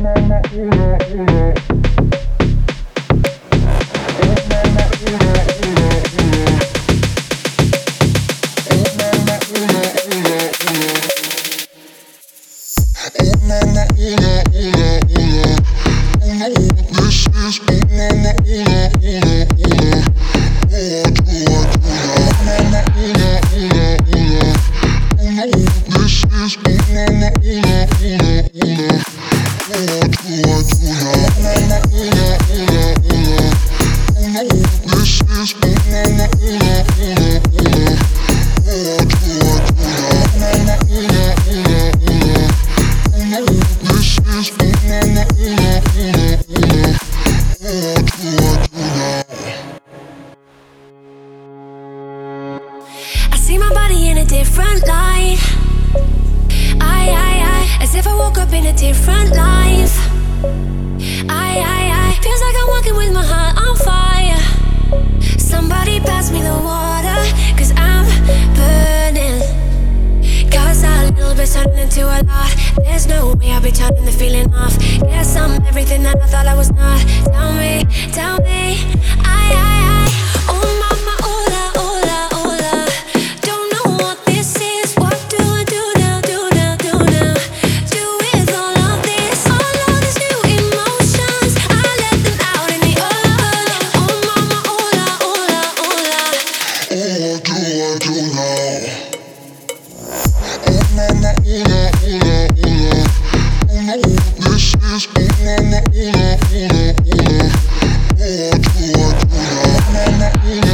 I see my body in a different light. As if I woke up in a different life. Feels like I'm walking with my heart on fire. Somebody pass me the water, cause I'm burning. Cause a little bit turning into a lot. There's no way I'll be turning the feeling off. Guess I'm everything that I thought I was not. Tell me, oh mama, hola, hola, hola. Don't know what this is. What do I do now, do now, do now? Do with all of this, all of these new emotions. I let them out in the open. Oh mama, hola, hola, hola. What do I do now? Oh mama, hola, hola, hola. Don't know what this is. Oh mama, hola, hola, hola. What do I do now? Mama, hola.